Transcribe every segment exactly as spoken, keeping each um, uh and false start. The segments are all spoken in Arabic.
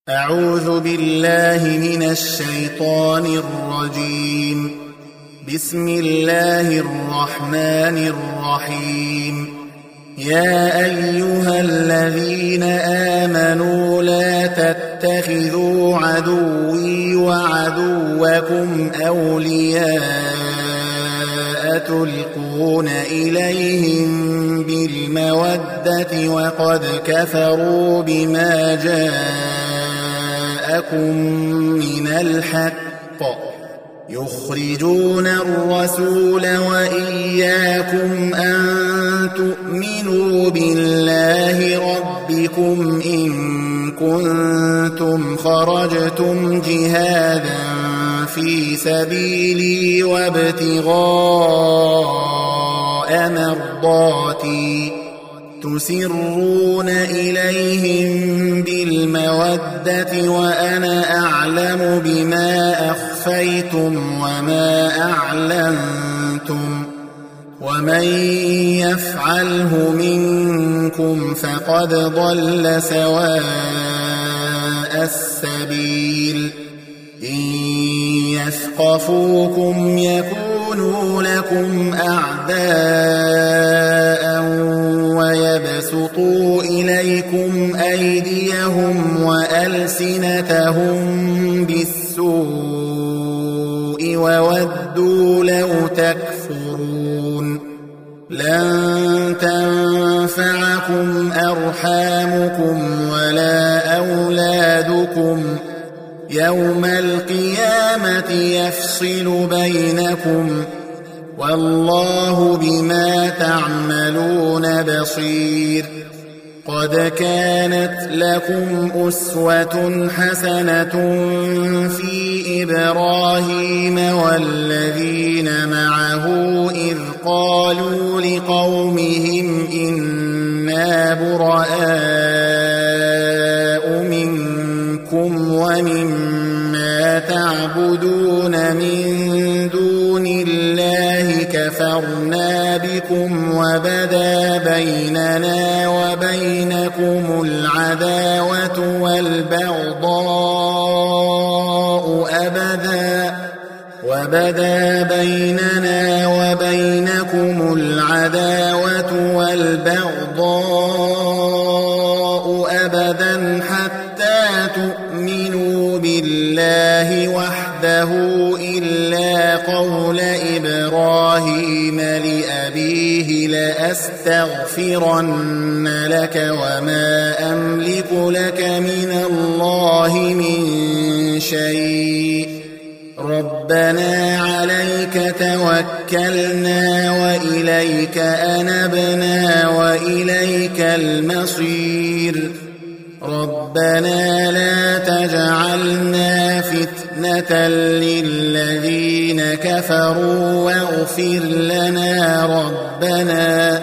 أعوذ بالله من الشيطان الرجيم. بسم الله الرحمن الرحيم. يا أيها الذين آمنوا لا تتخذوا عدوي وعدوكم أولياء تلقون إليهم بالمودة وقد كفروا بما جاءكم من الحق يخرجون الرسول وإياكم أن تؤمنوا بالله ربكم إن كنتم خرجتم جهادا في سبيلي وابتغاء مرضاتي تسرون إليهم بالمودة وأنا أعلم بما أخفيتم وما أعلنتم ومن يفعله منكم فقد ضل سواء السبيل. إن يثقفوكم يكونوا لكم أعداء ويبسطوا إليكم أيديهم وألسنتهم بالسوء وودوا لو تكفرون. لن تنفعكم أرحامكم ولا أولادكم يوم القيامة يفصل بينكم والله بما تعملون بصير. قد كانت لكم أسوة حسنة في إبراهيم والذين معه إذ قالوا لقومهم إنا براء منكم ومما تعبدون من دون الله كفرنا بكم وبدا بيننا وبينكم العداوة والبغضاء أبدا وبدا بيننا وبينكم العداوة والبغضاء أبدا حتى تؤمنوا بالله وحده إلا قول إبراهيم لأبيه لأستغفرن لك وما أملك لك من الله من شيء ربنا عليك توكلنا وإليك أنبنا وإليك المصير. ربنا لا تجعلنا فتنة للذين كفروا واغفر لنا ربنا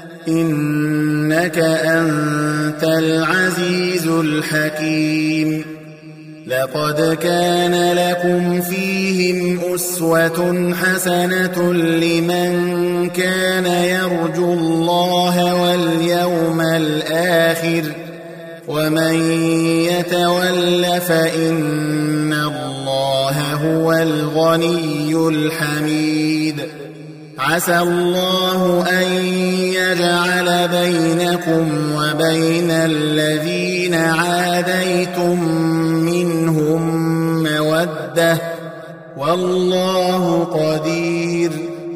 إنك أنت العزيز الحكيم. لقد كان لكم فيهم أسوة حسنة لمن كان يرجو الله واليوم الآخر ومن يتول فإن الله هو الغني الحميد. عسى الله أن يجعل بينكم وبين الذين عاديتم منهم مودة والله قدير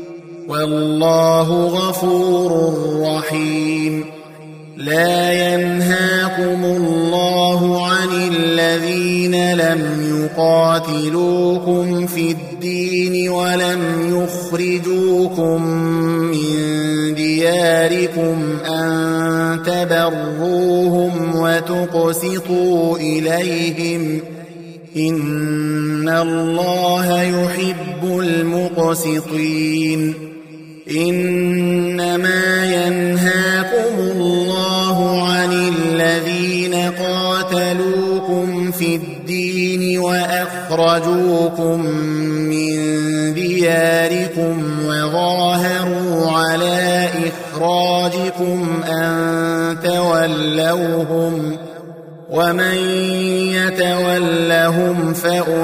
والله غفور رحيم. لا ينهاكم الله عن الذين لم يقاتلوكم في الدين ولم يخرجوكم من دياركم أن تبروهم وتقسطوا إليهم إن الله يحب المقسطين. إنما ينهاكم الله عن الذين قاتلوكم في الدين وأخرجوكم من دياركم وظاهروا على إخراجكم أن تولوهم ومن يتولهم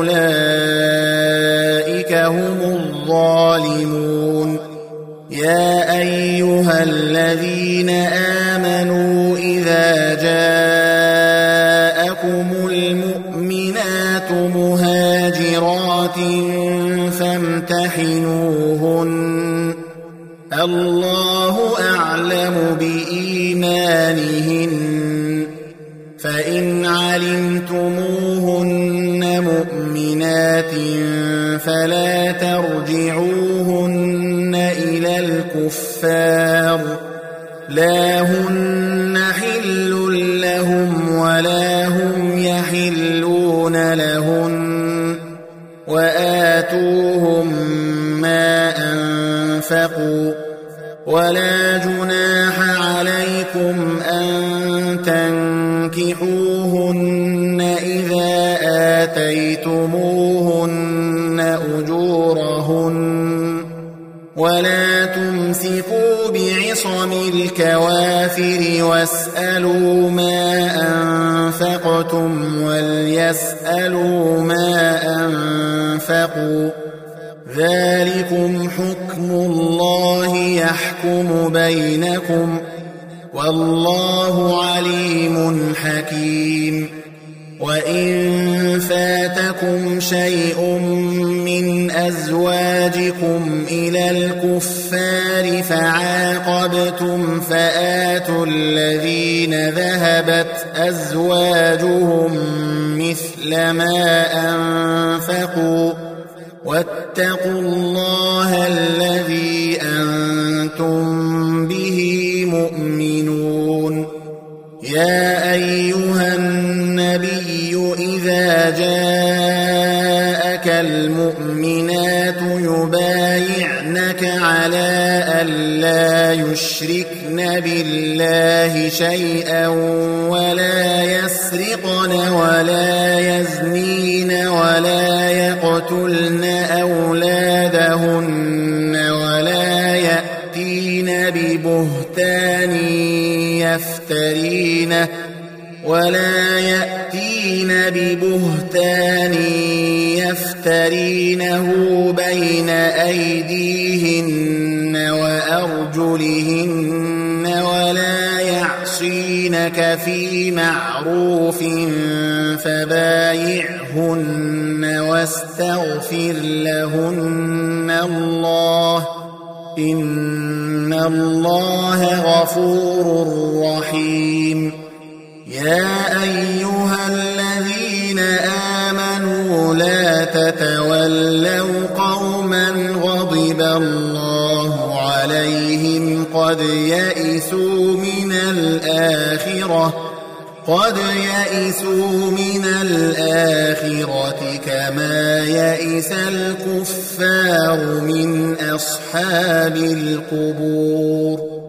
فأولئك هم الظالمون يا أيها الذين آمنوا إذا جاءكم المؤمنات مهاجرات فامتحنوهن الله أعلم بإيمانهن فإن علمتموهن مؤمنات فلا ترجعوهن إلى الكفار لا هن حل لهم ولا هم يحلون لهن وآتوهم ما أنفقوا ولا جناح عليكم أن تنكحوهن إذا آتيتموهن أجورهن ولا تمسكوا بعصم الكوافر واسألوا ما أنفقتم وليسألوا ما أنفقوا ذلكم حكم الله يحكم بينكم والله عليم حكيم وإن فاتكم شيء من أزواجكم إلى الكفار فعاقبتم فآتوا الذين ذهبت أزواجهم مثل ما أنفقوا واتقوا الله الذي أنتم به مؤمنون يا أيها النبي إذا جاءك المؤمنات يبايعنك على ألا يشركن بالله شيئا ولا يسرقن ولا يزنين ولا يقتلن أولادهن ولا يأتين ببهتان يفترينه ولا يأتين ببهتان يفترينه بين أيديهن وأرجلهن ولا يعصينك في معروف فبايعهن واستغفر لهن الله إن الله غفور رحيم يا أيها الذين آمنوا لا تتولوا قوما غضب الله عليهم قد يئسوا من الآخرة قد يئسوا من الآخرة كما يئس الكفار من أصحاب القبور